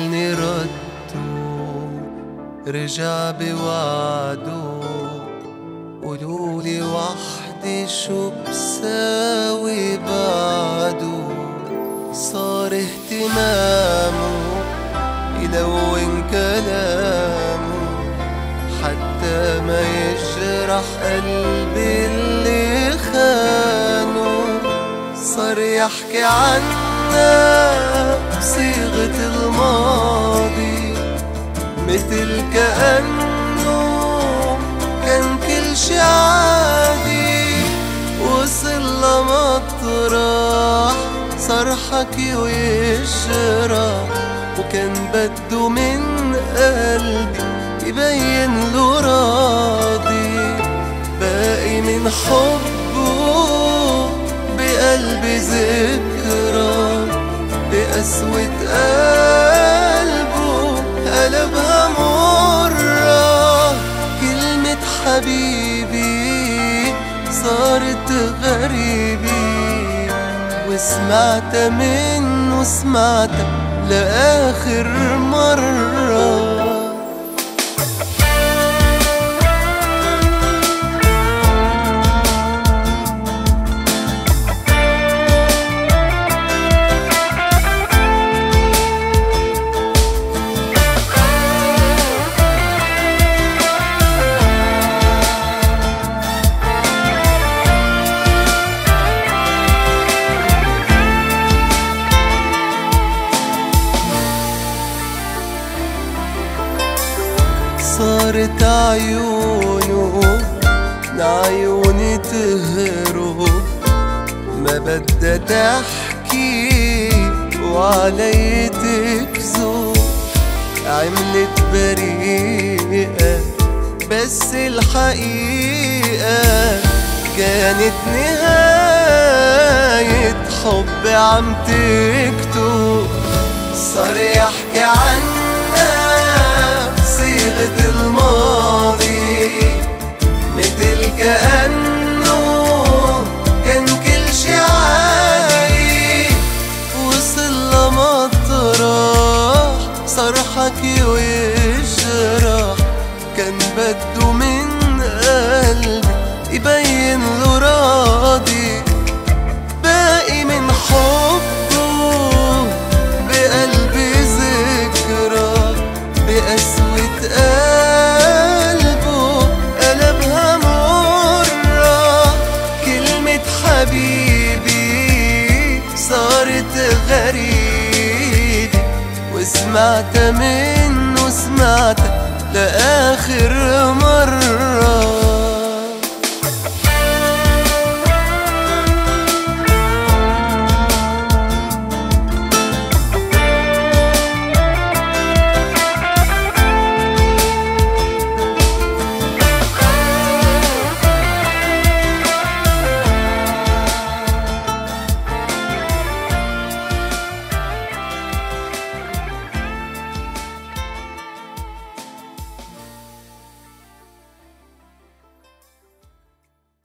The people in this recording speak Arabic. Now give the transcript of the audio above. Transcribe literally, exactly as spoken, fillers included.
سألوني ردوا رجع بوعده، قولولي وحدي شو بساوي بعده. صار اهتمامه يلون كلامه حتى ما يجرح قلبي اللي خانه. صار يحكي عنا بصيغة الماضي مثل كأنه كان كل شي عادي. وصل لمطرح صار حكي ويشرح، وكان بده من قلبي يبين له راضي. باقي من حبه بقلبي ذكرى، بقسوة قلبه قلبها مرة. كلمة حبيبي صارت غريبي، وسمعتها منه سمعتها لآخر مرة. صارت عيونه من عيوني تهرب، ما بدها تحكي وعلي تكذب. عملت بريئة بس الحقيقة كانت نهاية حب عم تكتب. صار يحكي عنا صيغة الماضي مثل كأنه كان كل شي عادي. وصل لمطرح صار حكي ويجرح، كان بده من قلبي يبين له راضي. باقي من حبه بقلبي ذكرى، بقسوة قلبه قلبها مرة. كلمة حبيبي صارت غريبة، وسمعتها منه سمعتها لآخر